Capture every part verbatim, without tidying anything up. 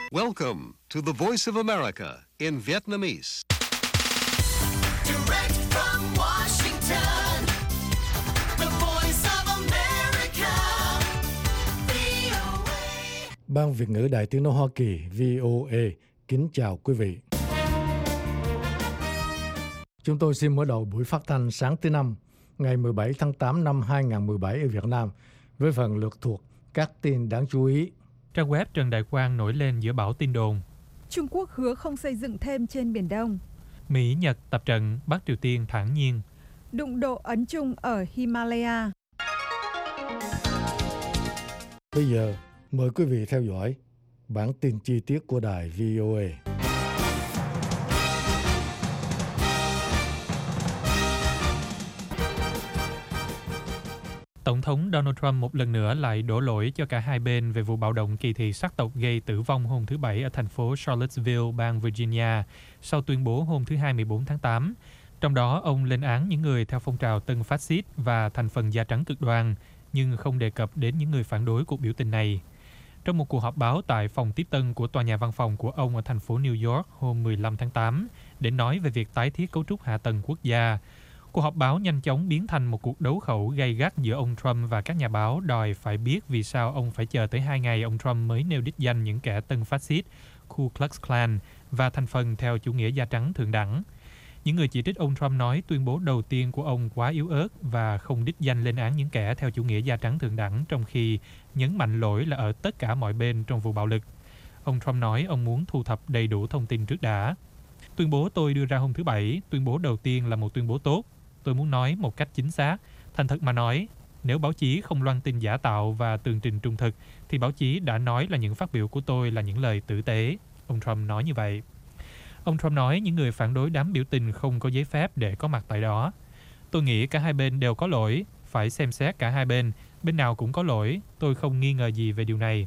Welcome to the Voice of America in Vietnamese. Direct from Washington, the Voice of America, vê o a. Ban Việt ngữ Đài Tiếng nói Hoa Kỳ vê o a kính chào quý vị. Chúng tôi xin mở đầu buổi phát thanh sáng thứ Năm, ngày mười bảy tháng tám năm hai nghìn không trăm mười bảy ở Việt Nam, với phần lược thuộc các tin đáng chú ý. Trang web Trần Đại Quang nổi lên giữa bão tin đồn. Trung Quốc hứa không xây dựng thêm trên Biển Đông. Mỹ Nhật tập trận, Bắc Triều Tiên thản nhiên. Đụng độ Ấn Trung ở Himalaya. Bây giờ, mời quý vị theo dõi bản tin chi tiết của đài vê o a. Tổng thống Donald Trump một lần nữa lại đổ lỗi cho cả hai bên về vụ bạo động kỳ thị sắc tộc gây tử vong hôm thứ Bảy ở thành phố Charlottesville, bang Virginia, sau tuyên bố hôm thứ Hai mười bốn tháng tám. Trong đó, ông lên án những người theo phong trào tân phát xít và thành phần da trắng cực đoan, nhưng không đề cập đến những người phản đối cuộc biểu tình này. Trong một cuộc họp báo tại phòng tiếp tân của tòa nhà văn phòng của ông ở thành phố New York hôm mười lăm tháng tám, để nói về việc tái thiết cấu trúc hạ tầng quốc gia, cuộc họp báo nhanh chóng biến thành một cuộc đấu khẩu gay gắt giữa ông Trump và các nhà báo đòi phải biết vì sao ông phải chờ tới hai ngày ông Trump mới nêu đích danh những kẻ tân phát xít, Ku Klux Klan và thành phần theo chủ nghĩa da trắng thượng đẳng. Những người chỉ trích ông Trump nói tuyên bố đầu tiên của ông quá yếu ớt và không đích danh lên án những kẻ theo chủ nghĩa da trắng thượng đẳng, trong khi nhấn mạnh lỗi là ở tất cả mọi bên trong vụ bạo lực. Ông Trump nói ông muốn thu thập đầy đủ thông tin trước đã. Tuyên bố tôi đưa ra hôm thứ Bảy, tuyên bố đầu tiên là một tuyên bố tốt. Tôi muốn nói một cách chính xác, thành thật mà nói, nếu báo chí không loan tin giả tạo và tường trình trung thực, thì báo chí đã nói là những phát biểu của tôi là những lời tử tế. Ông Trump nói như vậy. Ông Trump nói những người phản đối đám biểu tình không có giấy phép để có mặt tại đó. Tôi nghĩ cả hai bên đều có lỗi, phải xem xét cả hai bên, bên nào cũng có lỗi, tôi không nghi ngờ gì về điều này.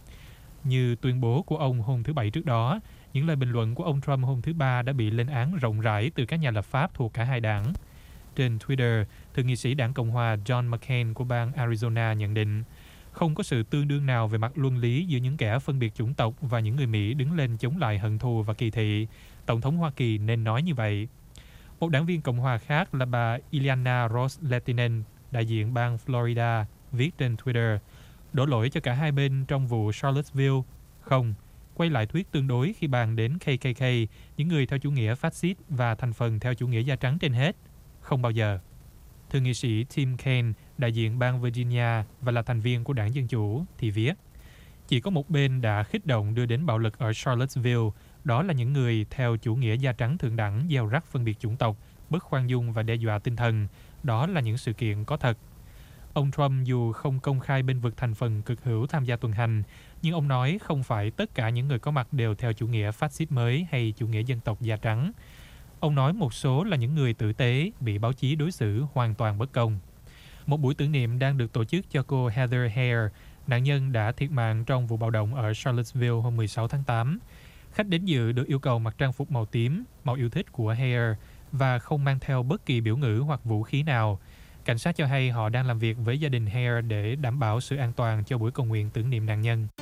Như tuyên bố của ông hôm thứ Bảy trước đó, những lời bình luận của ông Trump hôm thứ Ba đã bị lên án rộng rãi từ các nhà lập pháp thuộc cả hai đảng. Trên Twitter, thượng nghị sĩ đảng Cộng hòa John McCain của bang Arizona nhận định, không có sự tương đương nào về mặt luân lý giữa những kẻ phân biệt chủng tộc và những người Mỹ đứng lên chống lại hận thù và kỳ thị. Tổng thống Hoa Kỳ nên nói như vậy. Một đảng viên Cộng hòa khác là bà Ileana Ros-Lehtinen, đại diện bang Florida, viết trên Twitter, đổ lỗi cho cả hai bên trong vụ Charlottesville. Không, quay lại thuyết tương đối khi bàn đến K K K, những người theo chủ nghĩa phát xít và thành phần theo chủ nghĩa da trắng trên hết. Không bao giờ. Thượng nghị sĩ Tim Kaine, đại diện bang Virginia và là thành viên của đảng Dân Chủ, thì viết, chỉ có một bên đã khích động đưa đến bạo lực ở Charlottesville, đó là những người theo chủ nghĩa da trắng thượng đẳng gieo rắc phân biệt chủng tộc, bất khoan dung và đe dọa tinh thần. Đó là những sự kiện có thật. Ông Trump dù không công khai bênh vực thành phần cực hữu tham gia tuần hành, nhưng ông nói không phải tất cả những người có mặt đều theo chủ nghĩa phát xít mới hay chủ nghĩa dân tộc da trắng. Ông nói một số là những người tử tế bị báo chí đối xử hoàn toàn bất công. Một buổi tưởng niệm đang được tổ chức cho cô Heather Heyer, nạn nhân đã thiệt mạng trong vụ bạo động ở Charlottesville hôm mười sáu tháng tám. Khách đến dự được yêu cầu mặc trang phục màu tím, màu yêu thích của Heyer, và không mang theo bất kỳ biểu ngữ hoặc vũ khí nào. Cảnh sát cho hay họ đang làm việc với gia đình Heyer để đảm bảo sự an toàn cho buổi cầu nguyện tưởng niệm nạn nhân.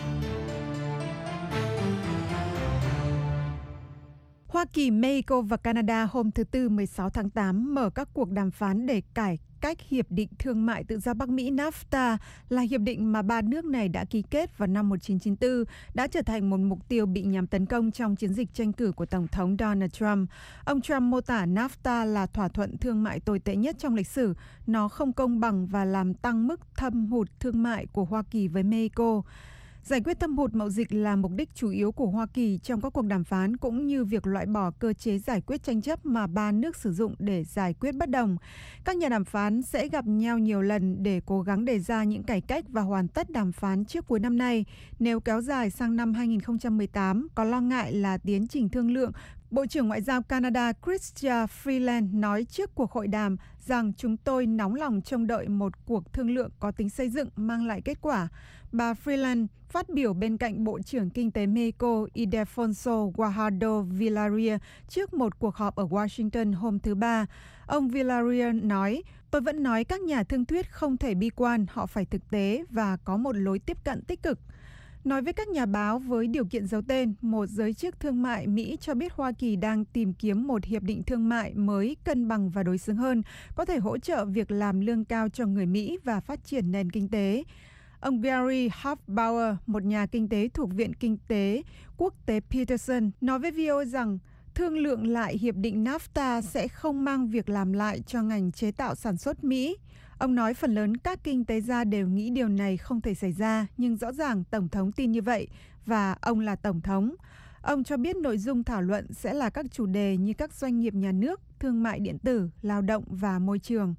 Hoa Kỳ, Mexico và Canada hôm thứ Tư mười sáu tháng tám mở các cuộc đàm phán để cải cách Hiệp định Thương mại Tự do Bắc Mỹ NAFTA, là hiệp định mà ba nước này đã ký kết vào năm một nghìn chín trăm chín mươi tư, đã trở thành một mục tiêu bị nhằm tấn công trong chiến dịch tranh cử của Tổng thống Donald Trump. Ông Trump mô tả NAFTA là thỏa thuận thương mại tồi tệ nhất trong lịch sử. Nó không công bằng và làm tăng mức thâm hụt thương mại của Hoa Kỳ với Mexico. Giải quyết thâm hụt mậu dịch là mục đích chủ yếu của Hoa Kỳ trong các cuộc đàm phán, cũng như việc loại bỏ cơ chế giải quyết tranh chấp mà ba nước sử dụng để giải quyết bất đồng. Các nhà đàm phán sẽ gặp nhau nhiều lần để cố gắng đề ra những cải cách và hoàn tất đàm phán trước cuối năm nay. Nếu kéo dài sang năm hai nghìn không trăm mười tám, có lo ngại là tiến trình thương lượng. Bộ trưởng Ngoại giao Canada Chrystia Freeland nói trước cuộc hội đàm rằng chúng tôi nóng lòng trông đợi một cuộc thương lượng có tính xây dựng mang lại kết quả. Bà Freeland phát biểu bên cạnh Bộ trưởng Kinh tế Mexico Ildefonso Guajardo Villarreal trước một cuộc họp ở Washington hôm thứ Ba. Ông Villarreal nói, tôi vẫn nói các nhà thương thuyết không thể bi quan, họ phải thực tế và có một lối tiếp cận tích cực. Nói với các nhà báo với điều kiện giấu tên, một giới chức thương mại Mỹ cho biết Hoa Kỳ đang tìm kiếm một hiệp định thương mại mới cân bằng và đối xứng hơn, có thể hỗ trợ việc làm lương cao cho người Mỹ và phát triển nền kinh tế. Ông Gary Hofbauer, một nhà kinh tế thuộc Viện Kinh tế Quốc tế Peterson, nói với vê o a rằng thương lượng lại hiệp định NAFTA sẽ không mang việc làm lại cho ngành chế tạo sản xuất Mỹ. Ông nói phần lớn các kinh tế gia đều nghĩ điều này không thể xảy ra, nhưng rõ ràng Tổng thống tin như vậy và ông là Tổng thống. Ông cho biết nội dung thảo luận sẽ là các chủ đề như các doanh nghiệp nhà nước, thương mại điện tử, lao động và môi trường.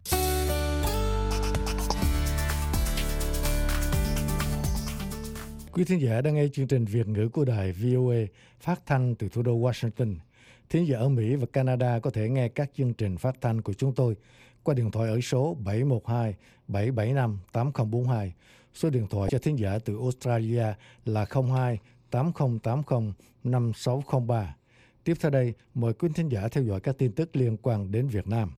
Quý thính giả đang nghe chương trình Việt ngữ của đài vê o a phát thanh từ thủ đô Washington. Thính giả ở Mỹ và Canada có thể nghe các chương trình phát thanh của chúng tôi qua điện thoại ở số bảy một hai bảy bảy năm tám không bốn hai. Số điện thoại cho thính giả từ Australia là không hai tám không tám không năm sáu không ba. Tiếp theo đây, mời quý thính giả theo dõi các tin tức liên quan đến Việt Nam.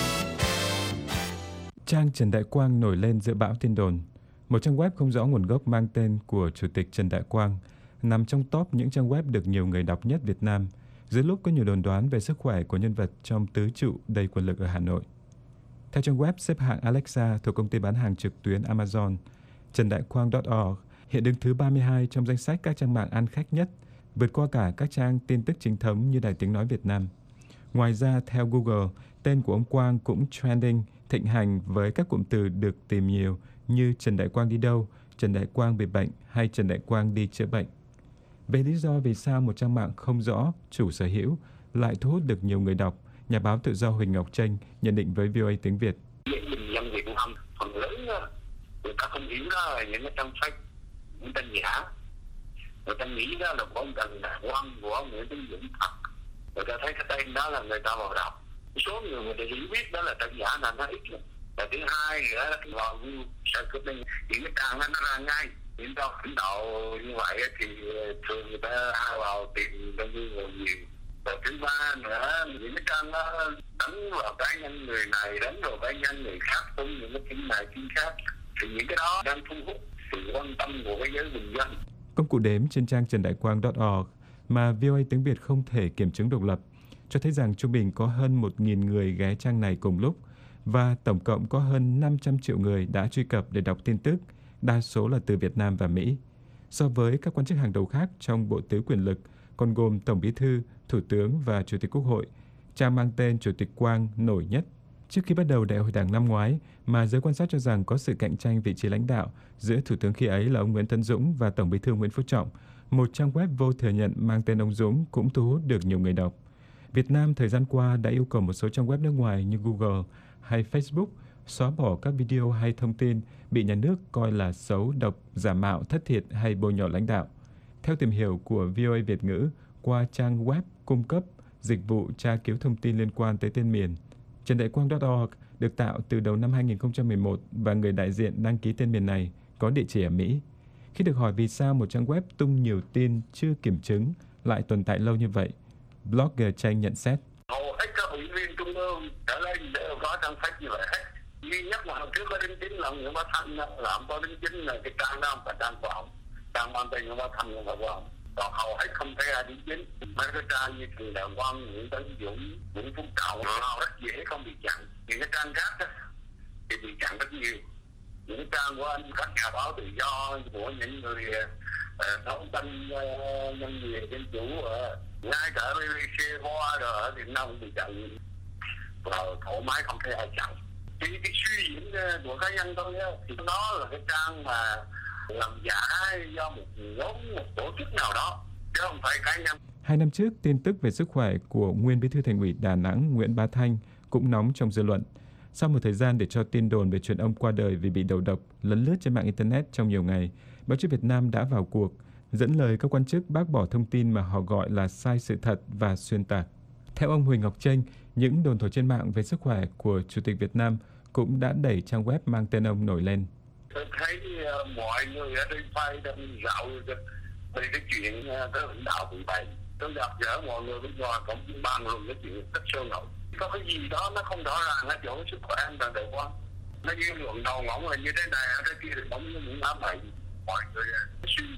Trang Trần Đại Quang nổi lên giữa bão tin đồn. Một trang web không rõ nguồn gốc mang tên của Chủ tịch Trần Đại Quang nằm trong top những trang web được nhiều người đọc nhất Việt Nam, dưới lúc có nhiều đồn đoán về sức khỏe của nhân vật trong tứ trụ đầy quyền lực ở Hà Nội. Theo trang web xếp hạng Alexa thuộc công ty bán hàng trực tuyến Amazon, trần đại quang chấm org hiện đứng thứ ba mươi hai trong danh sách các trang mạng ăn khách nhất, vượt qua cả các trang tin tức chính thống như Đài Tiếng Nói Việt Nam. Ngoài ra, theo Google, tên của ông Quang cũng trending, thịnh hành với các cụm từ được tìm nhiều như Trần Đại Quang đi đâu, Trần Đại Quang bị bệnh hay Trần Đại Quang đi chữa bệnh. Về lý do vì sao một trang mạng không rõ chủ sở hữu lại thu hút được nhiều người đọc, nhà báo tự do Huỳnh Ngọc Chênh nhận định với vê o a tiếng Việt. Những bình dân Việt Nam phần lớn người ta không hiểu đó là những cái trang sách, những tên giả. Người ta nghĩ đó là của ông Trần Đại Quang, của ông Nguyễn Tấn Dũng thật. Người ta thấy cái tên đó là người ta vào đọc. Số người người ta hiểu biết đó là trang giả là nó ít lắm. Và thứ hai nữa là vào sẽ có những cái trang đó nó ra ngay. Những cái lãnh đạo như vậy thì thường người ta vào tìm trong Google nhiều. Và thứ ba nữa, những cái trang đó đánh vào cá nhân người này, đánh vào cá nhân người khác, cũng những cái tin này tin khác. Thì những cái đó đang thu hút sự quan tâm của cái giới bình dân. Công cụ đếm trên trang trần đại quang chấm org mà vê o a tiếng Việt không thể kiểm chứng độc lập cho thấy rằng trung bình có hơn một nghìn người ghé trang này cùng lúc và tổng cộng có hơn năm trăm triệu người đã truy cập để đọc tin tức, đa số là từ Việt Nam và Mỹ. So với các quan chức hàng đầu khác trong bộ tứ quyền lực, còn gồm Tổng Bí thư, Thủ tướng và Chủ tịch Quốc hội, trang mang tên Chủ tịch Quang nổi nhất. Trước khi bắt đầu Đại hội Đảng năm ngoái, mà giới quan sát cho rằng có sự cạnh tranh vị trí lãnh đạo giữa Thủ tướng khi ấy là ông Nguyễn Tấn Dũng và Tổng Bí thư Nguyễn Phú Trọng, một trang web vô thừa nhận mang tên ông Dũng cũng thu hút được nhiều người đọc. Việt Nam thời gian qua đã yêu cầu một số trang web nước ngoài như Google hay Facebook xóa bỏ các video hay thông tin bị nhà nước coi là xấu, độc, giả mạo, thất thiệt hay bôi nhọ lãnh đạo. Theo tìm hiểu của vê o a Việt ngữ qua trang web cung cấp dịch vụ tra cứu thông tin liên quan tới tên miền, trần đại quang chấm org được tạo từ đầu năm hai nghìn không trăm mười một và người đại diện đăng ký tên miền này có địa chỉ ở Mỹ. Khi được hỏi vì sao một trang web tung nhiều tin chưa kiểm chứng lại tồn tại lâu như vậy, blogger Chanh nhận xét. Hầu hết các ủy viên trung ương trở lên đều có trang sách như vậy hết. Duy nhất mà hồi trước có đính chính là Nguyễn Bá Thanh là ông có đính chính là cái trang đó không phải trang của ông. Trang mang tên Nguyễn Bá Thanh là của ông. Còn hầu hết không thấy ai đính chính. Mấy cái trang như Trần Đại Quang, Nguyễn Tấn Dũng, Nguyễn Phú Trọng họ rất dễ không bị chặn. Những cái trang khác đó, thì bị chặn rất nhiều. Những trang của anh, các nhà báo tự do, của những người uh, đấu tranh uh, nhân quyền dân chủ, uh, ngay cả bê bê xê hoa rồi thì nó cũng bị chặn và thoải mái không thấy ai chặn. Thì cái suy diễn của cá nhân tôi á, thì đó là cái trang mà làm giả do một nhóm, một tổ chức nào đó, chứ không phải cá nhân. Hai năm trước, tin tức về sức khỏe của nguyên Bí thư Thành ủy Đà Nẵng Nguyễn Bá Thanh cũng nóng trong dư luận. Sau một thời gian để cho tin đồn về chuyện ông qua đời vì bị đầu độc lấn lướt trên mạng Internet trong nhiều ngày, báo chí Việt Nam đã vào cuộc, dẫn lời các quan chức bác bỏ thông tin mà họ gọi là sai sự thật và xuyên tạc. Theo ông Huỳnh Ngọc Chênh, những đồn thổi trên mạng về sức khỏe của Chủ tịch Việt Nam cũng đã đẩy trang web mang tên ông nổi lên. Tôi thấy uh, mọi người ở trên phai đang dạo về cái chuyện uh, cái lãnh đạo bị bệnh. Tôi gặp gỡ mọi người bên ngoài cũng bàn luận cái chuyện rất sôi nổi. Có cái gì đó nó không rõ ràng ở chỗ sức khỏe anh Trần Đại Quang. Nó dư luận đầu ngỗng là như thế này, ở đây kia thì bỗng như những ám bệnh. Mọi người suy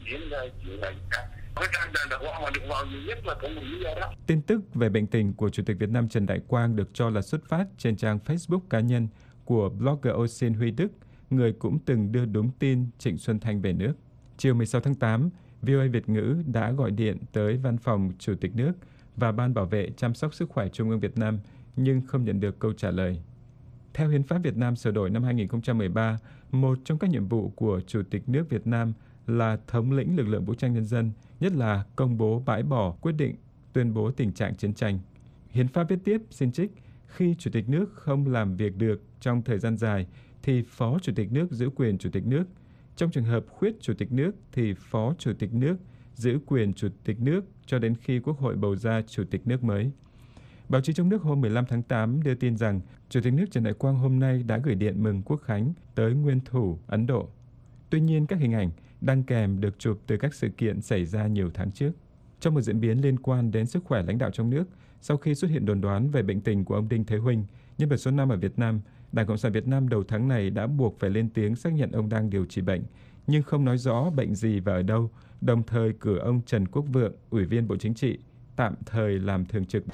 chiến ra chuyện này cả. Cái trang đàn đàn hoa mà được vào nhiều nhất là cũng một lý do đó. Tin tức về bệnh tình của Chủ tịch Việt Nam Trần Đại Quang được cho là xuất phát trên trang Facebook cá nhân của blogger Osin Huy Đức, người cũng từng đưa đúng tin Trịnh Xuân Thanh về nước. Chiều mười sáu tháng tám, vê o a Việt ngữ đã gọi điện tới Văn phòng Chủ tịch nước và Ban Bảo vệ chăm sóc sức khỏe Trung ương Việt Nam nhưng không nhận được câu trả lời. Theo Hiến pháp Việt Nam sửa đổi năm hai nghìn không trăm mười ba, một trong các nhiệm vụ của Chủ tịch nước Việt Nam là thống lĩnh lực lượng vũ trang nhân dân, nhất là công bố bãi bỏ quyết định tuyên bố tình trạng chiến tranh. Hiến pháp viết tiếp, xin trích, khi Chủ tịch nước không làm việc được trong thời gian dài thì Phó Chủ tịch nước giữ quyền Chủ tịch nước. Trong trường hợp khuyết Chủ tịch nước thì Phó Chủ tịch nước giữ quyền Chủ tịch nước cho đến khi Quốc hội bầu ra Chủ tịch nước mới. Báo chí trong nước hôm mười lăm tháng tám đưa tin rằng Chủ tịch nước Trần Đại Quang hôm nay đã gửi điện mừng Quốc khánh tới nguyên thủ Ấn Độ. Tuy nhiên, các hình ảnh đăng kèm được chụp từ các sự kiện xảy ra nhiều tháng trước. Trong một diễn biến liên quan đến sức khỏe lãnh đạo trong nước, sau khi xuất hiện đồn đoán về bệnh tình của ông Đinh Thế Huynh, nhân vật số năm ở Việt Nam, Đảng Cộng sản Việt Nam đầu tháng này đã buộc phải lên tiếng xác nhận ông đang điều trị bệnh, nhưng không nói rõ bệnh gì và ở đâu, đồng thời cử ông Trần Quốc Vượng, Ủy viên Bộ Chính trị, tạm thời làm thường trực.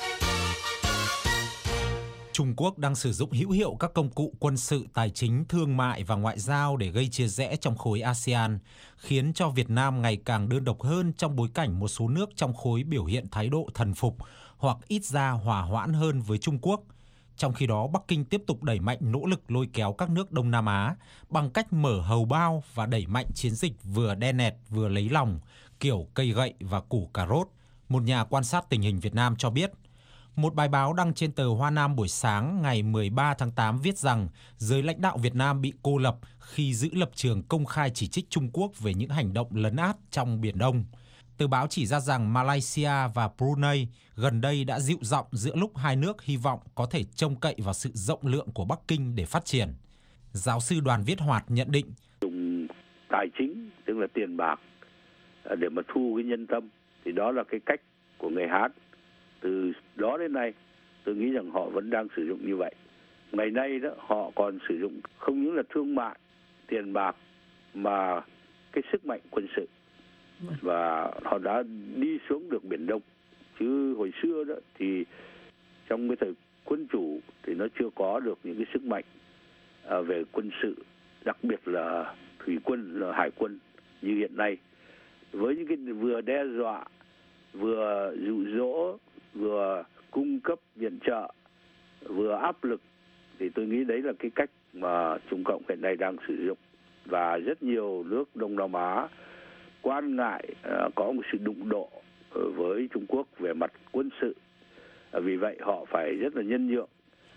Trung Quốc đang sử dụng hữu hiệu các công cụ quân sự, tài chính, thương mại và ngoại giao để gây chia rẽ trong khối a sê an, khiến cho Việt Nam ngày càng đơn độc hơn trong bối cảnh một số nước trong khối biểu hiện thái độ thần phục hoặc ít ra hòa hoãn hơn với Trung Quốc. Trong khi đó, Bắc Kinh tiếp tục đẩy mạnh nỗ lực lôi kéo các nước Đông Nam Á bằng cách mở hầu bao và đẩy mạnh chiến dịch vừa đe nẹt vừa lấy lòng, kiểu cây gậy và củ cà rốt. Một nhà quan sát tình hình Việt Nam cho biết, một bài báo đăng trên tờ Hoa Nam buổi sáng ngày mười ba tháng tám viết rằng giới lãnh đạo Việt Nam bị cô lập khi giữ lập trường công khai chỉ trích Trung Quốc về những hành động lấn át trong Biển Đông. Tờ báo chỉ ra rằng Malaysia và Brunei gần đây đã dịu giọng giữa lúc hai nước hy vọng có thể trông cậy vào sự rộng lượng của Bắc Kinh để phát triển. Giáo sư Đoàn Viết Hoạt nhận định, dùng tài chính, tức là tiền bạc, để mà thu cái nhân tâm, thì đó là cái cách của người Hán. Từ đó đến nay, tôi nghĩ rằng họ vẫn đang sử dụng như vậy. Ngày nay đó, họ còn sử dụng không những là thương mại, tiền bạc, mà cái sức mạnh quân sự. Và họ đã đi xuống được Biển Đông. Chứ hồi xưa đó thì trong cái thời quân chủ thì nó chưa có được những cái sức mạnh về quân sự, đặc biệt là thủy quân, là hải quân như hiện nay. Với những cái vừa đe dọa, vừa dụ dỗ, vừa cung cấp viện trợ, vừa áp lực, thì tôi nghĩ đấy là cái cách mà Trung Cộng hiện nay đang sử dụng. Và rất nhiều nước Đông Nam Á quan ngại uh, có một sự đụng độ uh, với Trung Quốc về mặt quân sự. Uh, vì vậy họ phải rất là nhân nhượng.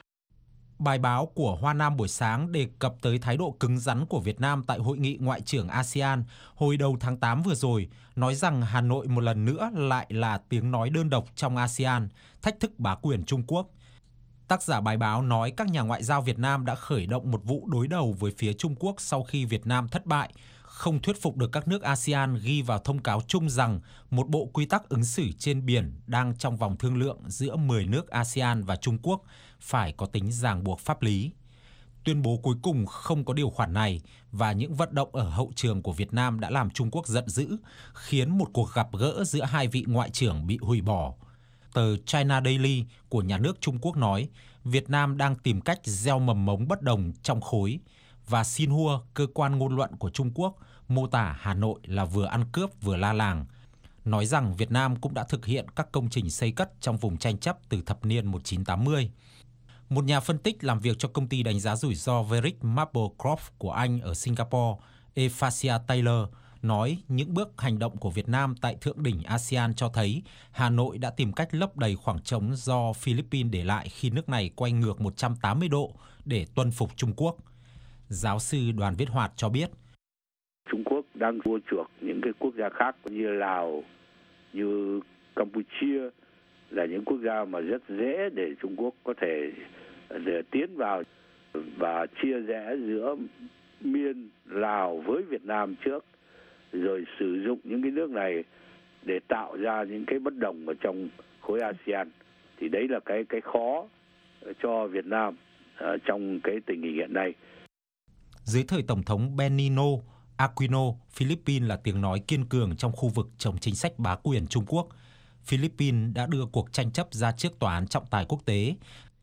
Bài báo của Hoa Nam buổi sáng đề cập tới thái độ cứng rắn của Việt Nam tại Hội nghị Ngoại trưởng a sê an hồi đầu tháng tám vừa rồi, nói rằng Hà Nội một lần nữa lại là tiếng nói đơn độc trong a sê an, thách thức bá quyền Trung Quốc. Tác giả bài báo nói các nhà ngoại giao Việt Nam đã khởi động một vụ đối đầu với phía Trung Quốc sau khi Việt Nam thất bại, không thuyết phục được các nước a sê an ghi vào thông cáo chung rằng một bộ quy tắc ứng xử trên biển đang trong vòng thương lượng giữa mười nước a sê an và Trung Quốc phải có tính ràng buộc pháp lý. Tuyên bố cuối cùng không có điều khoản này và những vận động ở hậu trường của Việt Nam đã làm Trung Quốc giận dữ, khiến một cuộc gặp gỡ giữa hai vị ngoại trưởng bị hủy bỏ. Tờ China Daily của nhà nước Trung Quốc nói Việt Nam đang tìm cách gieo mầm mống bất đồng trong khối, và Xinhua, cơ quan ngôn luận của Trung Quốc, mô tả Hà Nội là vừa ăn cướp vừa la làng, nói rằng Việt Nam cũng đã thực hiện các công trình xây cất trong vùng tranh chấp từ thập niên một nghìn chín trăm tám mươi. Một nhà phân tích làm việc cho công ty đánh giá rủi ro Verisk Maplecroft của Anh ở Singapore, Ephasia Taylor, nói những bước hành động của Việt Nam tại thượng đỉnh a sê an cho thấy Hà Nội đã tìm cách lấp đầy khoảng trống do Philippines để lại khi nước này quay ngược một trăm tám mươi độ để tuân phục Trung Quốc. Giáo sư Đoàn Viết Hoạt cho biết, Trung Quốc đang mua chuộc những cái quốc gia khác như Lào, như Campuchia, là những quốc gia mà rất dễ để Trung Quốc có thể để tiến vào và chia rẽ giữa Miên, Lào với Việt Nam trước, rồi sử dụng những cái nước này để tạo ra những cái bất đồng ở trong khối a sê an. Thì đấy là cái cái khó cho Việt Nam uh, trong cái tình hình hiện nay. Dưới thời Tổng thống Benigno, Aquino, Philippines là tiếng nói kiên cường trong khu vực chống chính sách bá quyền Trung Quốc. Philippines đã đưa cuộc tranh chấp ra trước Tòa án trọng tài quốc tế.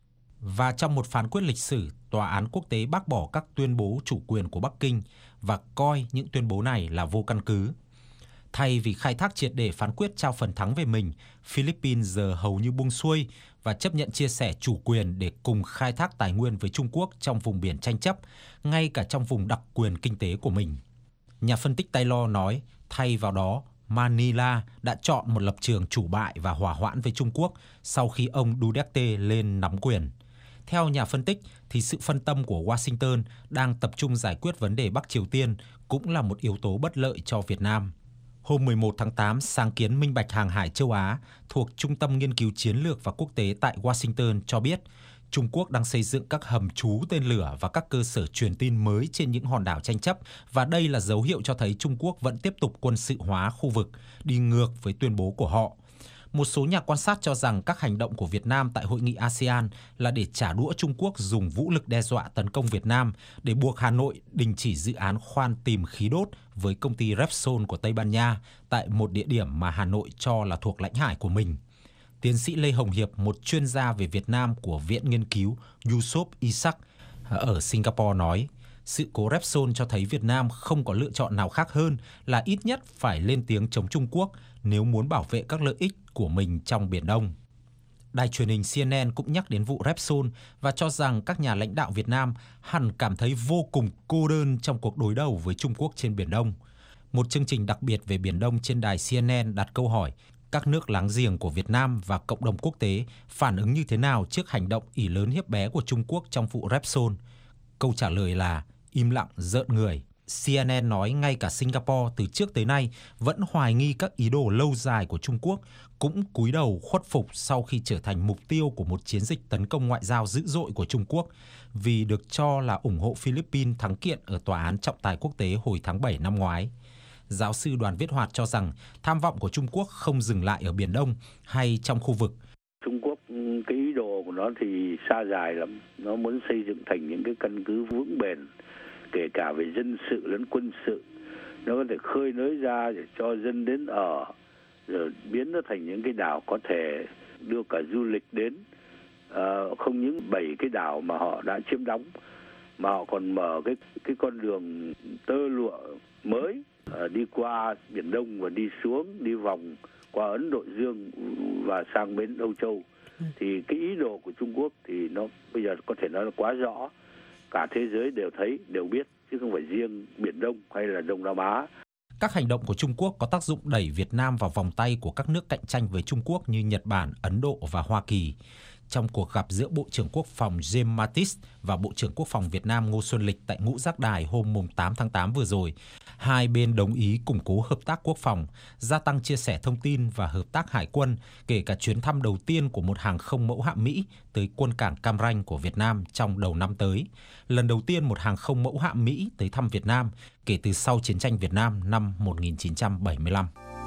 Và trong một phán quyết lịch sử, Tòa án quốc tế bác bỏ các tuyên bố chủ quyền của Bắc Kinh và coi những tuyên bố này là vô căn cứ. Thay vì khai thác triệt để phán quyết trao phần thắng về mình, Philippines giờ hầu như buông xuôi và chấp nhận chia sẻ chủ quyền để cùng khai thác tài nguyên với Trung Quốc trong vùng biển tranh chấp, ngay cả trong vùng đặc quyền kinh tế của mình. Nhà phân tích Taylor nói, thay vào đó, Manila đã chọn một lập trường chủ bại và hòa hoãn với Trung Quốc sau khi ông Duterte lên nắm quyền. Theo nhà phân tích, thì sự phân tâm của Washington đang tập trung giải quyết vấn đề Bắc Triều Tiên cũng là một yếu tố bất lợi cho Việt Nam. Hôm mười một tháng tám, sáng kiến Minh bạch Hàng hải châu Á thuộc Trung tâm Nghiên cứu Chiến lược và Quốc tế tại Washington cho biết Trung Quốc đang xây dựng các hầm trú tên lửa và các cơ sở truyền tin mới trên những hòn đảo tranh chấp, và đây là dấu hiệu cho thấy Trung Quốc vẫn tiếp tục quân sự hóa khu vực, đi ngược với tuyên bố của họ. Một số nhà quan sát cho rằng các hành động của Việt Nam tại hội nghị a sê an là để trả đũa Trung Quốc dùng vũ lực đe dọa tấn công Việt Nam để buộc Hà Nội đình chỉ dự án khoan tìm khí đốt với công ty Repsol của Tây Ban Nha tại một địa điểm mà Hà Nội cho là thuộc lãnh hải của mình. Tiến sĩ Lê Hồng Hiệp, một chuyên gia về Việt Nam của Viện Nghiên cứu Yusof Ishak ở Singapore nói, sự cố Repsol cho thấy Việt Nam không có lựa chọn nào khác hơn là ít nhất phải lên tiếng chống Trung Quốc nếu muốn bảo vệ các lợi ích của mình trong Biển Đông. Đài truyền hình xê en en cũng nhắc đến vụ Repsol và cho rằng các nhà lãnh đạo Việt Nam hẳn cảm thấy vô cùng cô đơn trong cuộc đối đầu với Trung Quốc trên Biển Đông. Một chương trình đặc biệt về Biển Đông trên đài xê en en đặt câu hỏi các nước láng giềng của Việt Nam và cộng đồng quốc tế phản ứng như thế nào trước hành động ỷ lớn hiếp bé của Trung Quốc trong vụ Repsol. Câu trả lời là im lặng rợn người. xê en en nói ngay cả Singapore từ trước tới nay vẫn hoài nghi các ý đồ lâu dài của Trung Quốc, cũng cúi đầu khuất phục sau khi trở thành mục tiêu của một chiến dịch tấn công ngoại giao dữ dội của Trung Quốc, vì được cho là ủng hộ Philippines thắng kiện ở Tòa án trọng tài quốc tế hồi tháng bảy năm ngoái. Giáo sư Đoàn Viết Hoạt cho rằng tham vọng của Trung Quốc không dừng lại ở Biển Đông hay trong khu vực. Trung Quốc, cái ý đồ của nó thì xa dài lắm. Nó muốn xây dựng thành những cái căn cứ vững bền, kể cả về dân sự lẫn quân sự. Nó có thể khơi nới ra để cho dân đến ở, rồi biến nó thành những cái đảo có thể đưa cả du lịch đến. À, không những bảy cái đảo mà họ đã chiếm đóng, mà họ còn mở cái cái con đường tơ lụa mới, à, đi qua Biển Đông và đi xuống, đi vòng qua Ấn Độ Dương và sang bên Âu Châu. Thì cái ý đồ của Trung Quốc thì nó bây giờ có thể nói là quá rõ, cả thế giới đều thấy, đều biết, chứ không phải riêng Biển Đông hay là Đông Nam Á. Các hành động của Trung Quốc có tác dụng đẩy Việt Nam vào vòng tay của các nước cạnh tranh với Trung Quốc như Nhật Bản, Ấn Độ và Hoa Kỳ. Trong cuộc gặp giữa Bộ trưởng Quốc phòng James Mattis và Bộ trưởng Quốc phòng Việt Nam Ngô Xuân Lịch tại Ngũ Giác Đài hôm tám tháng tám vừa rồi, hai bên đồng ý củng cố hợp tác quốc phòng, gia tăng chia sẻ thông tin và hợp tác hải quân, kể cả chuyến thăm đầu tiên của một hàng không mẫu hạm Mỹ tới quân cảng Cam Ranh của Việt Nam trong đầu năm tới. Lần đầu tiên một hàng không mẫu hạm Mỹ tới thăm Việt Nam kể từ sau chiến tranh Việt Nam năm một nghìn chín trăm bảy mươi lăm.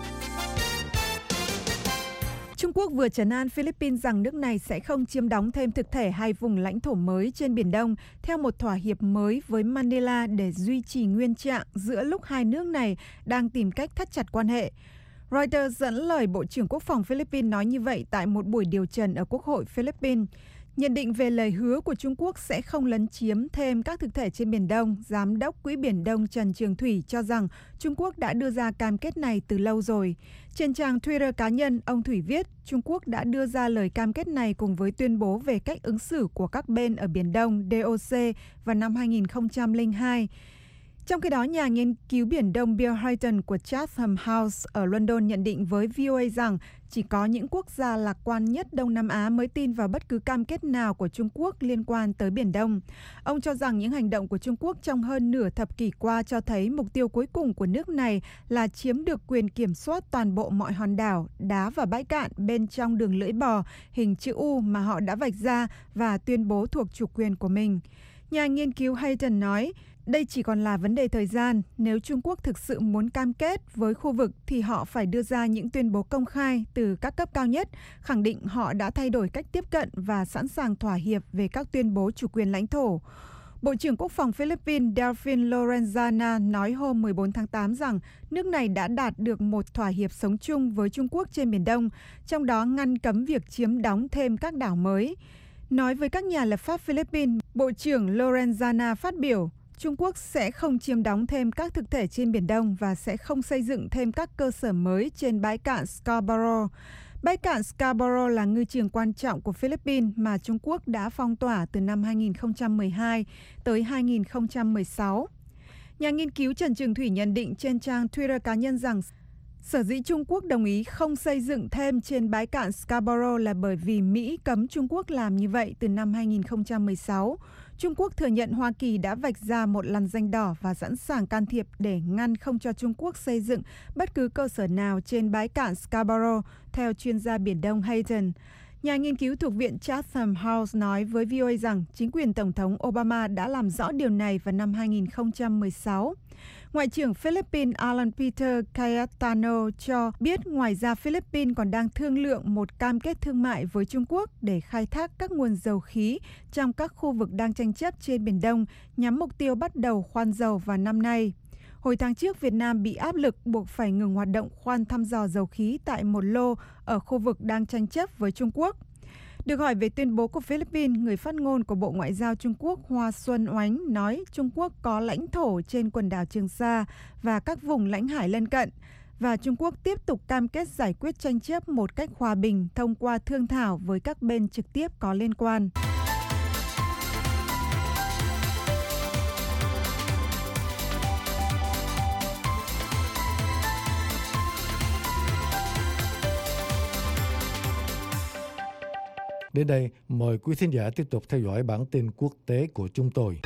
Trung Quốc vừa trấn an Philippines rằng nước này sẽ không chiếm đóng thêm thực thể hay vùng lãnh thổ mới trên Biển Đông theo một thỏa hiệp mới với Manila để duy trì nguyên trạng giữa lúc hai nước này đang tìm cách thắt chặt quan hệ. Reuters dẫn lời Bộ trưởng Quốc phòng Philippines nói như vậy tại một buổi điều trần ở Quốc hội Philippines. Nhận định về lời hứa của Trung Quốc sẽ không lấn chiếm thêm các thực thể trên Biển Đông, Giám đốc Quỹ Biển Đông Trần Trường Thủy cho rằng Trung Quốc đã đưa ra cam kết này từ lâu rồi. Trên trang Twitter cá nhân, ông Thủy viết Trung Quốc đã đưa ra lời cam kết này cùng với tuyên bố về cách ứng xử của các bên ở Biển Đông D O C vào năm hai nghìn không trăm lẻ hai. Trong khi đó, nhà nghiên cứu Biển Đông Bill Hayton của Chatham House ở London nhận định với vê o a rằng chỉ có những quốc gia lạc quan nhất Đông Nam Á mới tin vào bất cứ cam kết nào của Trung Quốc liên quan tới Biển Đông. Ông cho rằng những hành động của Trung Quốc trong hơn nửa thập kỷ qua cho thấy mục tiêu cuối cùng của nước này là chiếm được quyền kiểm soát toàn bộ mọi hòn đảo, đá và bãi cạn bên trong đường lưỡi bò hình chữ U mà họ đã vạch ra và tuyên bố thuộc chủ quyền của mình. Nhà nghiên cứu Hayton nói, đây chỉ còn là vấn đề thời gian. Nếu Trung Quốc thực sự muốn cam kết với khu vực thì họ phải đưa ra những tuyên bố công khai từ các cấp cao nhất, khẳng định họ đã thay đổi cách tiếp cận và sẵn sàng thỏa hiệp về các tuyên bố chủ quyền lãnh thổ. Bộ trưởng Quốc phòng Philippines Delfin Lorenzana nói hôm mười bốn tháng tám rằng nước này đã đạt được một thỏa hiệp sống chung với Trung Quốc trên Biển Đông, trong đó ngăn cấm việc chiếm đóng thêm các đảo mới. Nói với các nhà lập pháp Philippines, Bộ trưởng Lorenzana phát biểu, Trung Quốc sẽ không chiếm đóng thêm các thực thể trên Biển Đông và sẽ không xây dựng thêm các cơ sở mới trên bãi cạn Scarborough. Bãi cạn Scarborough là ngư trường quan trọng của Philippines mà Trung Quốc đã phong tỏa từ năm hai nghìn không trăm mười hai tới hai nghìn không trăm mười sáu. Nhà nghiên cứu Trần Trường Thủy nhận định trên trang Twitter cá nhân rằng sở dĩ Trung Quốc đồng ý không xây dựng thêm trên bãi cạn Scarborough là bởi vì Mỹ cấm Trung Quốc làm như vậy từ năm hai nghìn không trăm mười sáu. Trung Quốc thừa nhận Hoa Kỳ đã vạch ra một lằn ranh đỏ và sẵn sàng can thiệp để ngăn không cho Trung Quốc xây dựng bất cứ cơ sở nào trên bãi cạn Scarborough, theo chuyên gia Biển Đông Hayden. Nhà nghiên cứu thuộc Viện Chatham House nói với vê o a rằng chính quyền Tổng thống Obama đã làm rõ điều này vào năm hai nghìn không trăm mười sáu. Ngoại trưởng Philippines Alan Peter Cayetano cho biết ngoài ra Philippines còn đang thương lượng một cam kết thương mại với Trung Quốc để khai thác các nguồn dầu khí trong các khu vực đang tranh chấp trên Biển Đông nhằm mục tiêu bắt đầu khoan dầu vào năm nay. Hồi tháng trước, Việt Nam bị áp lực buộc phải ngừng hoạt động khoan thăm dò dầu khí tại một lô ở khu vực đang tranh chấp với Trung Quốc. Được hỏi về tuyên bố của Philippines, người phát ngôn của Bộ Ngoại giao Trung Quốc Hoa Xuân Oánh nói Trung Quốc có lãnh thổ trên quần đảo Trường Sa và các vùng lãnh hải lân cận, và Trung Quốc tiếp tục cam kết giải quyết tranh chấp một cách hòa bình thông qua thương thảo với các bên trực tiếp có liên quan. Đến đây, mời quý thính giả tiếp tục theo dõi bản tin quốc tế của chúng tôi.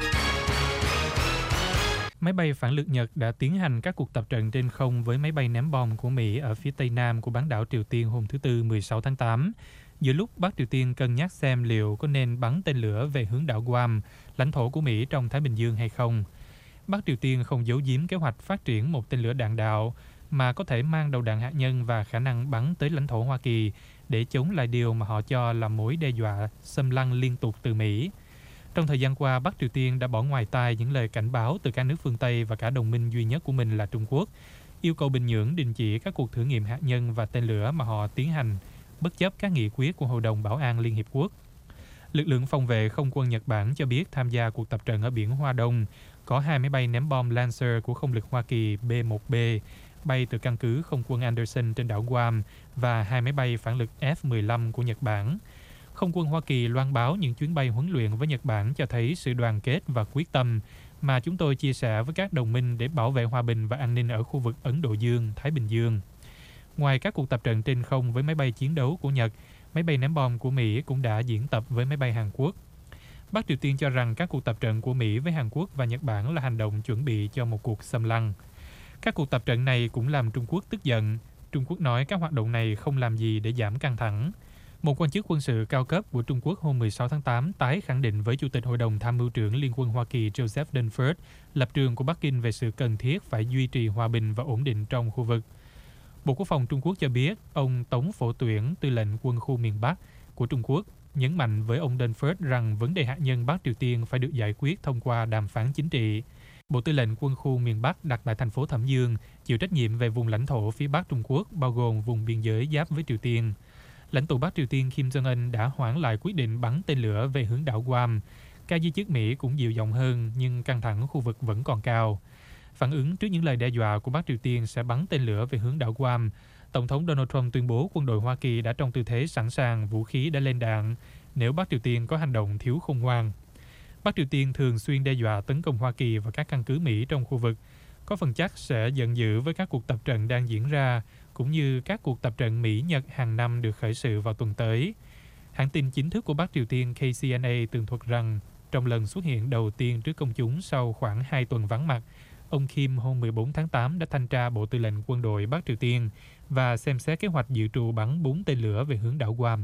Máy bay phản lực Nhật đã tiến hành các cuộc tập trận trên không với máy bay ném bom của Mỹ ở phía tây nam của bán đảo Triều Tiên hôm thứ Tư mười sáu tháng tám, giữa lúc Bắc Triều Tiên cân nhắc xem liệu có nên bắn tên lửa về hướng đảo Guam, lãnh thổ của Mỹ trong Thái Bình Dương hay không. Bắc Triều Tiên không giấu giếm kế hoạch phát triển một tên lửa đạn đạo mà có thể mang đầu đạn hạt nhân và khả năng bắn tới lãnh thổ Hoa Kỳ để chống lại điều mà họ cho là mối đe dọa xâm lăng liên tục từ Mỹ. Trong thời gian qua, Bắc Triều Tiên đã bỏ ngoài tai những lời cảnh báo từ các nước phương Tây và cả đồng minh duy nhất của mình là Trung Quốc, yêu cầu Bình Nhưỡng đình chỉ các cuộc thử nghiệm hạt nhân và tên lửa mà họ tiến hành, bất chấp các nghị quyết của Hội đồng Bảo an Liên Hiệp Quốc. Lực lượng phòng vệ không quân Nhật Bản cho biết tham gia cuộc tập trận ở biển Hoa Đông có hai máy bay ném bom Lancer của không lực Hoa Kỳ B một B bay từ căn cứ không quân Anderson trên đảo Guam và hai máy bay phản lực F mười lăm của Nhật Bản. Không quân Hoa Kỳ loan báo những chuyến bay huấn luyện với Nhật Bản cho thấy sự đoàn kết và quyết tâm mà chúng tôi chia sẻ với các đồng minh để bảo vệ hòa bình và an ninh ở khu vực Ấn Độ Dương, Thái Bình Dương. Ngoài các cuộc tập trận trên không với máy bay chiến đấu của Nhật, máy bay ném bom của Mỹ cũng đã diễn tập với máy bay Hàn Quốc. Bắc Triều Tiên cho rằng các cuộc tập trận của Mỹ với Hàn Quốc và Nhật Bản là hành động chuẩn bị cho một cuộc xâm lăng. Các cuộc tập trận này cũng làm Trung Quốc tức giận. Trung Quốc nói các hoạt động này không làm gì để giảm căng thẳng. Một quan chức quân sự cao cấp của Trung Quốc hôm mười sáu tháng tám tái khẳng định với Chủ tịch Hội đồng Tham mưu trưởng Liên quân Hoa Kỳ Joseph Dunford lập trường của Bắc Kinh về sự cần thiết phải duy trì hòa bình và ổn định trong khu vực. Bộ Quốc phòng Trung Quốc cho biết ông Tống Phổ Tuyển, tư lệnh quân khu miền Bắc của Trung Quốc, nhấn mạnh với ông Dunford rằng vấn đề hạt nhân Bắc Triều Tiên phải được giải quyết thông qua đàm phán chính trị. Bộ Tư lệnh quân khu miền Bắc đặt tại thành phố Thẩm Dương chịu trách nhiệm về vùng lãnh thổ phía Bắc Trung Quốc, bao gồm vùng biên giới giáp với Triều Tiên. Lãnh tụ Bắc Triều Tiên Kim Jong-un đã hoãn lại quyết định bắn tên lửa về hướng đảo Guam. Các giới chức Mỹ cũng dịu giọng hơn, nhưng căng thẳng khu vực vẫn còn cao. Phản ứng trước những lời đe dọa của Bắc Triều Tiên sẽ bắn tên lửa về hướng đảo Guam, Tổng thống Donald Trump tuyên bố quân đội Hoa Kỳ đã trong tư thế sẵn sàng vũ khí đã lên đạn nếu Bắc Triều Tiên có hành động thiếu khôn ngoan. Bắc Triều Tiên thường xuyên đe dọa tấn công Hoa Kỳ và các căn cứ Mỹ trong khu vực, có phần chắc sẽ giận dữ với các cuộc tập trận đang diễn ra, cũng như các cuộc tập trận Mỹ-Nhật hàng năm được khởi sự vào tuần tới. Hãng tin chính thức của Bắc Triều Tiên K C N A tường thuật rằng, trong lần xuất hiện đầu tiên trước công chúng sau khoảng hai tuần vắng mặt, ông Kim hôm mười bốn tháng tám đã thanh tra Bộ Tư lệnh Quân đội Bắc Triều Tiên và xem xét kế hoạch dự trù bắn bốn tên lửa về hướng đảo Guam.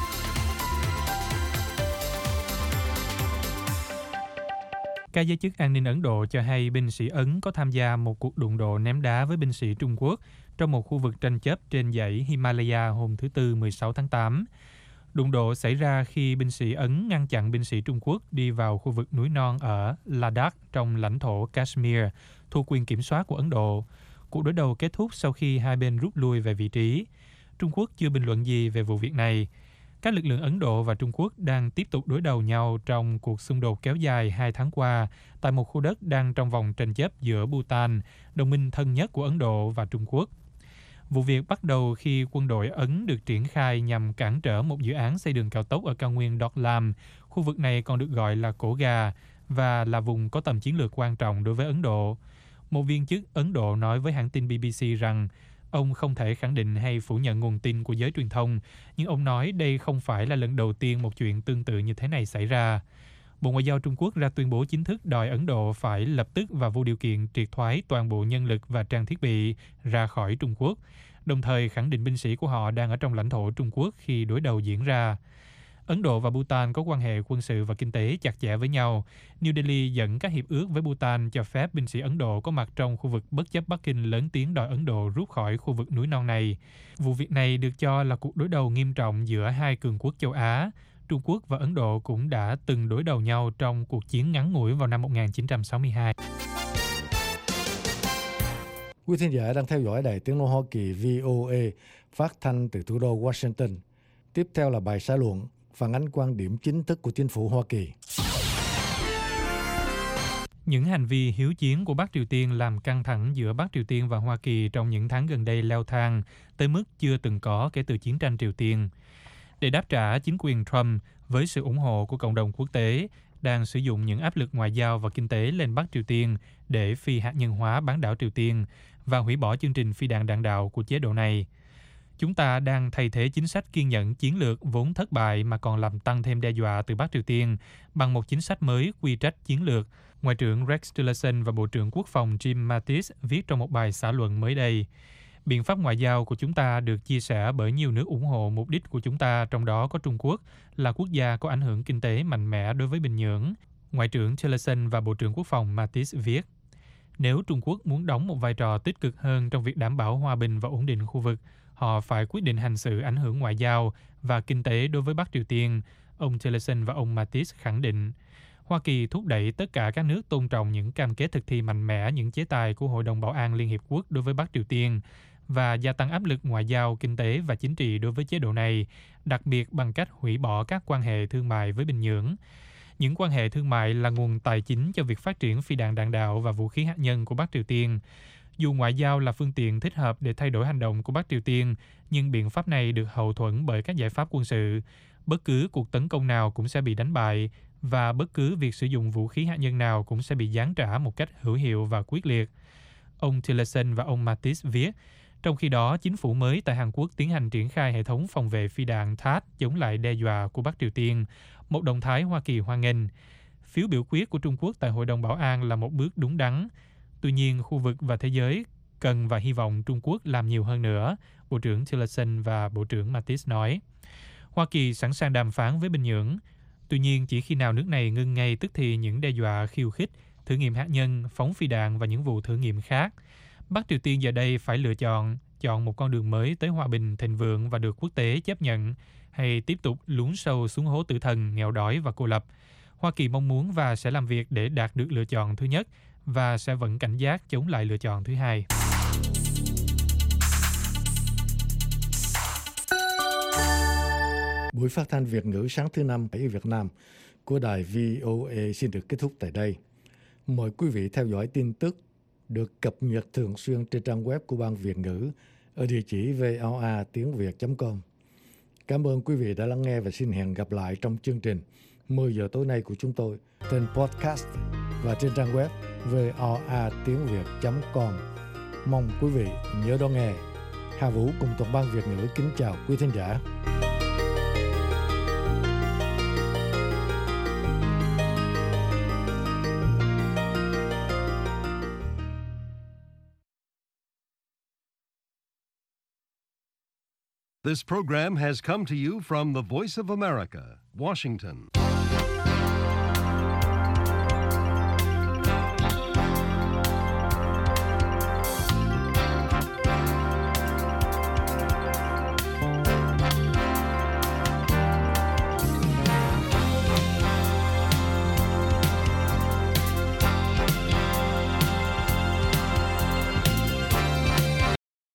Các giới chức an ninh Ấn Độ cho hay binh sĩ Ấn có tham gia một cuộc đụng độ ném đá với binh sĩ Trung Quốc trong một khu vực tranh chấp trên dãy Himalaya hôm thứ Tư mười sáu tháng tám. Đụng độ xảy ra khi binh sĩ Ấn ngăn chặn binh sĩ Trung Quốc đi vào khu vực núi non ở Ladakh trong lãnh thổ Kashmir, thuộc quyền kiểm soát của Ấn Độ. Cuộc đối đầu kết thúc sau khi hai bên rút lui về vị trí. Trung Quốc chưa bình luận gì về vụ việc này. Các lực lượng Ấn Độ và Trung Quốc đang tiếp tục đối đầu nhau trong cuộc xung đột kéo dài hai tháng qua tại một khu đất đang trong vòng tranh chấp giữa Bhutan, đồng minh thân nhất của Ấn Độ và Trung Quốc. Vụ việc bắt đầu khi quân đội Ấn được triển khai nhằm cản trở một dự án xây đường cao tốc ở cao nguyên Doklam. Khu vực này còn được gọi là Cổ Gà và là vùng có tầm chiến lược quan trọng đối với Ấn Độ. Một viên chức Ấn Độ nói với hãng tin B B C rằng ông không thể khẳng định hay phủ nhận nguồn tin của giới truyền thông, nhưng ông nói đây không phải là lần đầu tiên một chuyện tương tự như thế này xảy ra. Bộ Ngoại giao Trung Quốc ra tuyên bố chính thức đòi Ấn Độ phải lập tức và vô điều kiện triệt thoái toàn bộ nhân lực và trang thiết bị ra khỏi Trung Quốc, đồng thời khẳng định binh sĩ của họ đang ở trong lãnh thổ Trung Quốc khi đối đầu diễn ra. Ấn Độ và Bhutan có quan hệ quân sự và kinh tế chặt chẽ với nhau. New Delhi dẫn các hiệp ước với Bhutan cho phép binh sĩ Ấn Độ có mặt trong khu vực bất chấp Bắc Kinh lớn tiếng đòi Ấn Độ rút khỏi khu vực núi non này. Vụ việc này được cho là cuộc đối đầu nghiêm trọng giữa hai cường quốc châu Á. Trung Quốc và Ấn Độ cũng đã từng đối đầu nhau trong cuộc chiến ngắn ngủi vào năm một nghìn chín trăm sáu mươi hai. Quý thính giả đang theo dõi Đài Tiếng nói Hoa Kỳ V O A phát thanh từ thủ đô Washington. Tiếp theo là bài xã luận phản ánh quan điểm chính thức của chính phủ Hoa Kỳ. Những hành vi hiếu chiến của Bắc Triều Tiên làm căng thẳng giữa Bắc Triều Tiên và Hoa Kỳ trong những tháng gần đây leo thang tới mức chưa từng có kể từ chiến tranh Triều Tiên. Để đáp trả, chính quyền Trump với sự ủng hộ của cộng đồng quốc tế đang sử dụng những áp lực ngoại giao và kinh tế lên Bắc Triều Tiên để phi hạt nhân hóa bán đảo Triều Tiên và hủy bỏ chương trình phi đạn đạn đạo của chế độ này. Chúng ta đang thay thế chính sách kiên nhẫn chiến lược vốn thất bại mà còn làm tăng thêm đe dọa từ Bắc Triều Tiên bằng một chính sách mới quy trách chiến lược, Ngoại trưởng Rex Tillerson và Bộ trưởng Quốc phòng Jim Mattis viết trong một bài xã luận mới đây. Biện pháp ngoại giao của chúng ta được chia sẻ bởi nhiều nước ủng hộ mục đích của chúng ta, trong đó có Trung Quốc, là quốc gia có ảnh hưởng kinh tế mạnh mẽ đối với Bình Nhưỡng. Ngoại trưởng Tillerson và Bộ trưởng Quốc phòng Mattis viết, nếu Trung Quốc muốn đóng một vai trò tích cực hơn trong việc đảm bảo hòa bình và ổn định khu vực, họ phải quyết định hành xử ảnh hưởng ngoại giao và kinh tế đối với Bắc Triều Tiên, ông Tillerson và ông Mattis khẳng định. Hoa Kỳ thúc đẩy tất cả các nước tôn trọng những cam kết thực thi mạnh mẽ những chế tài của Hội đồng Bảo an Liên Hiệp Quốc đối với Bắc Triều Tiên và gia tăng áp lực ngoại giao, kinh tế và chính trị đối với chế độ này, đặc biệt bằng cách hủy bỏ các quan hệ thương mại với Bình Nhưỡng. Những quan hệ thương mại là nguồn tài chính cho việc phát triển phi đạn đạn đạo và vũ khí hạt nhân của Bắc Triều Tiên. Dù ngoại giao là phương tiện thích hợp để thay đổi hành động của Bắc Triều Tiên, nhưng biện pháp này được hậu thuẫn bởi các giải pháp quân sự. Bất cứ cuộc tấn công nào cũng sẽ bị đánh bại, và bất cứ việc sử dụng vũ khí hạt nhân nào cũng sẽ bị giáng trả một cách hữu hiệu và quyết liệt. Ông Tillerson và ông Mattis viết, trong khi đó, chính phủ mới tại Hàn Quốc tiến hành triển khai hệ thống phòng vệ phi đạn T H A A D chống lại đe dọa của Bắc Triều Tiên, một động thái Hoa Kỳ hoan nghênh. Phiếu biểu quyết của Trung Quốc tại Hội đồng Bảo an là một bước đúng đắn. Tuy nhiên, khu vực và thế giới cần và hy vọng Trung Quốc làm nhiều hơn nữa, Bộ trưởng Tillerson và Bộ trưởng Mattis nói. Hoa Kỳ sẵn sàng đàm phán với Bình Nhưỡng. Tuy nhiên, chỉ khi nào nước này ngưng ngay tức thì những đe dọa khiêu khích, thử nghiệm hạt nhân, phóng phi đạn và những vụ thử nghiệm khác. Bắc Triều Tiên giờ đây phải lựa chọn, chọn một con đường mới tới hòa bình, thịnh vượng và được quốc tế chấp nhận, hay tiếp tục lún sâu xuống hố tử thần, nghèo đói và cô lập. Hoa Kỳ mong muốn và sẽ làm việc để đạt được lựa chọn thứ nhất và sẽ vẫn cảnh giác chống lại lựa chọn thứ hai. Buổi phát thanh Việt ngữ sáng thứ năm ở Việt Nam của đài V O A xin được kết thúc tại đây. Mời quý vị theo dõi tin tức được cập nhật thường xuyên trên trang web của Ban Việt ngữ ở địa chỉ voa tiếng việt chấm com. Cảm ơn quý vị đã lắng nghe và xin hẹn gặp lại trong chương trình mười giờ tối nay của chúng tôi trên podcast và trên trang web voa tiếng việt chấm com. Mong quý vị nhớ đón nghe. Hà Vũ cùng toàn ban Việt ngữ kính chào quý thính giả. This program has come to you from the Voice of America, Washington.